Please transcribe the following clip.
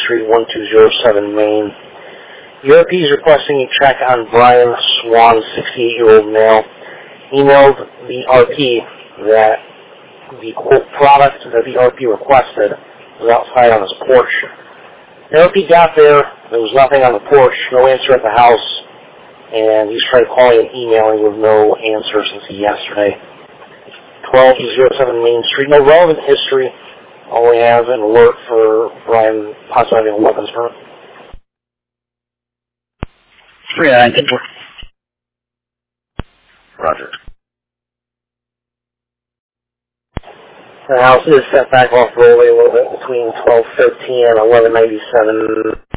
Street, 1207 Maine. The RP is requesting a check on Brian Swan, 68-year-old male. Emailed the RP that the quote product that the RP requested was outside on his porch. The RP got there was nothing on the porch, no answer at the house, and he's tried calling and emailing with no answer since yesterday. 1207 Main Street, no relevant history. All we have an alert for Brian possibly having a weapons permit. 394. Roger. The house is set back off roadway a little bit between 1213 and 1197.